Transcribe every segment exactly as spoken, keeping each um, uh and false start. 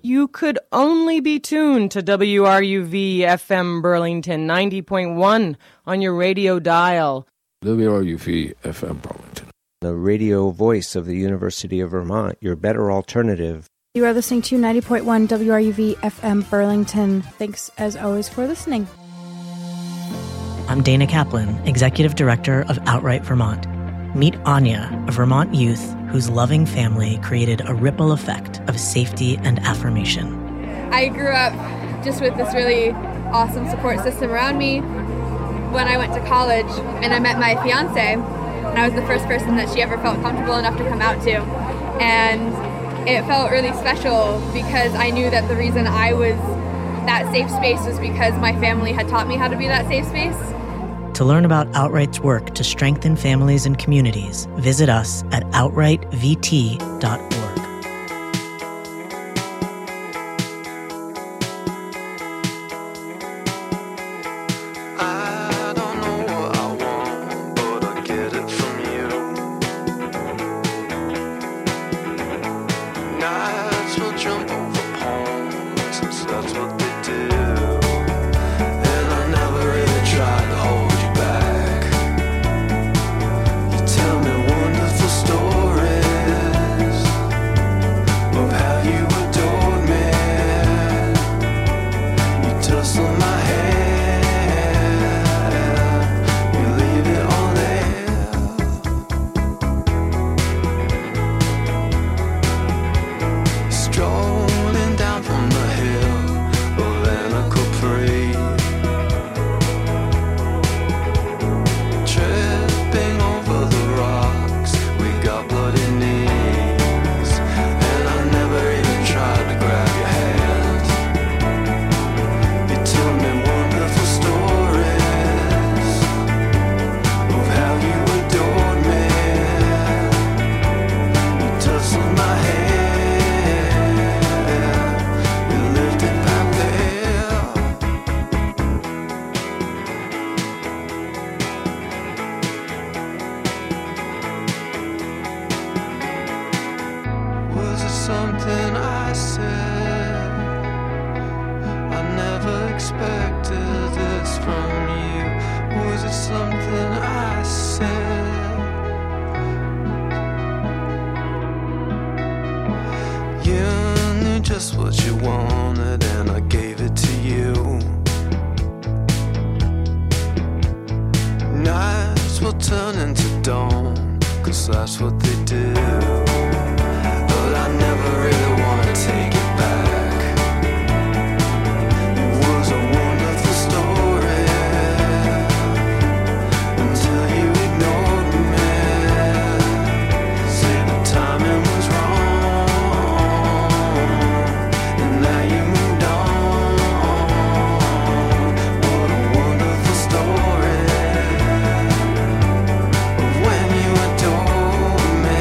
You could only be tuned to W R U V F M Burlington ninety point one on your radio dial. W R U V F M Burlington. The radio voice of the University of Vermont, your better alternative. You are listening to ninety point one W R U V F M Burlington. Thanks, as always, for listening. I'm Dana Kaplan, Executive Director of Outright Vermont. Meet Anya, a Vermont youth whose loving family created a ripple effect of safety and affirmation. I grew up just with this really awesome support system around me. When I went to college and I met my fiance, and I was the first person that she ever felt comfortable enough to come out to. And it felt really special because I knew that the reason I was that safe space was because my family had taught me how to be that safe space. To learn about Outright's work to strengthen families and communities, visit us at outright v t dot org. When you adore me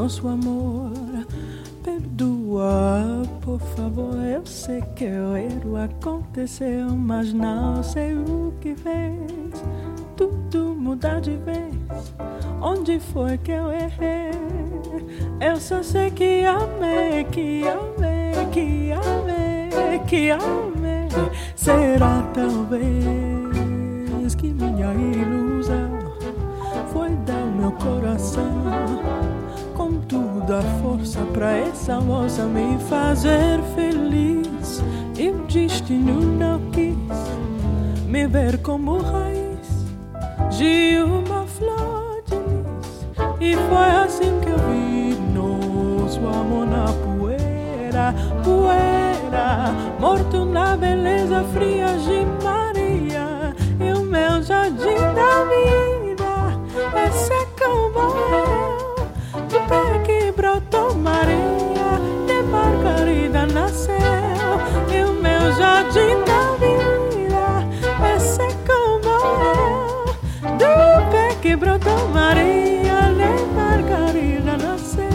nosso amor. Perdoa, por favor, eu sei que o erro aconteceu, mas não sei o que fez tudo mudar de vez. Onde foi que eu errei? Eu só sei que amei, que amei, que amei, que amei. Será talvez que minha ilusão foi dar o meu coração com toda a força pra essa moça me fazer feliz. E o destino não quis me ver como raiz de uma flor de lis. E foi assim que eu vi nosso amor na poeira, poeira, morto na beleza fria de Maria. E o meu jardim da vida é seco morreu, do pé que brotou Maria, de Margarida nasceu. E o meu jardim da vida é seco morreu, do pé que brotou Maria, de Margarida nasceu.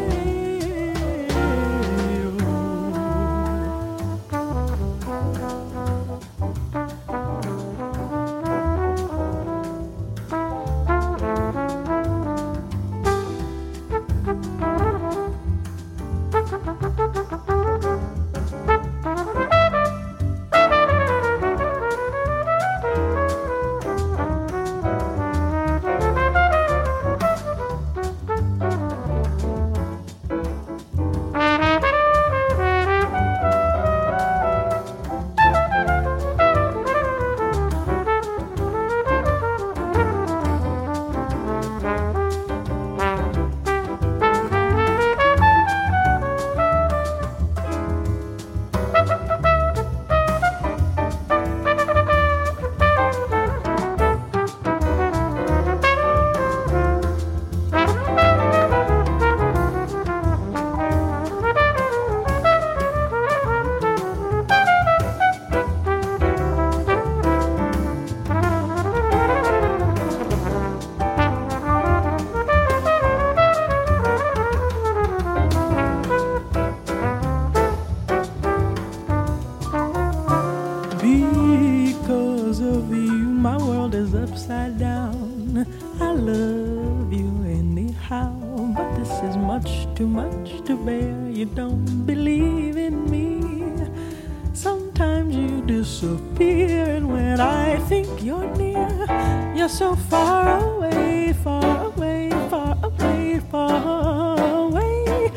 So far away, far away, far away, far away.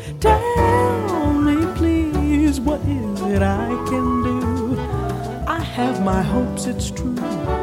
Tell me please, what is it I can do? I have my hopes, it's true,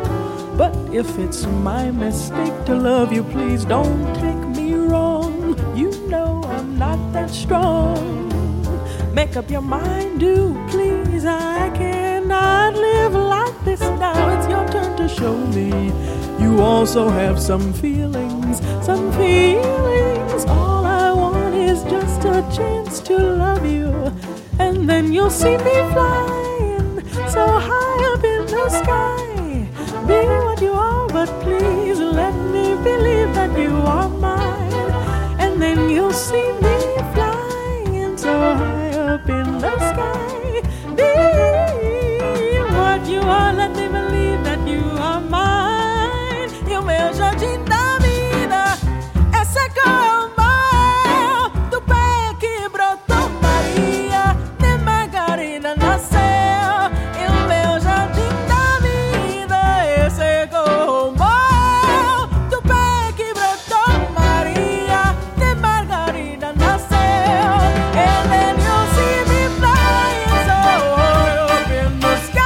but if it's my mistake to love you, please don't take me wrong. You know I'm not that strong. Make up your mind, do please. I cannot live like this now. It's your turn to show me you also have some feelings, some feelings. All I want is just a chance to love you, and then you'll see me flying so high up in the sky. Be what you are, but please let me believe that you are mine. And then you'll see me flying so high up in the sky. Be what you are, let me believe that you are mine. Meu jardim da vida é seco mal, do pé que brotou Maria, de Margarida nasceu. E o meu jardim da vida é seco mal, do pé que brotou Maria, de Margarida nasceu. And then you'll see me flying so high up in the sky.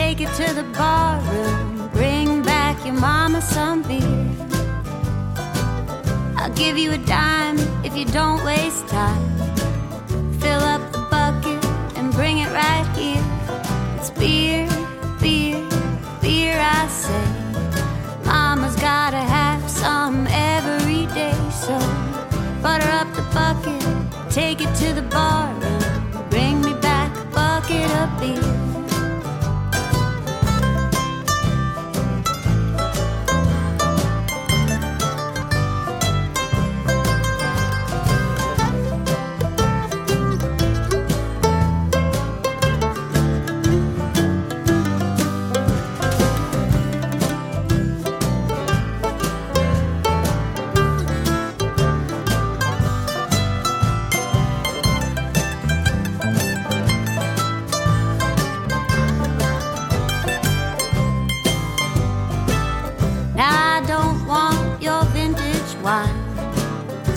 take it to the bar room. Bring back your mama some beer. I'll give you a dime if you don't waste time. Fill up the bucket and bring it right here. It's beer, beer, beer, I say. Mama's gotta have some every day. So butter up the bucket, take it to the bar.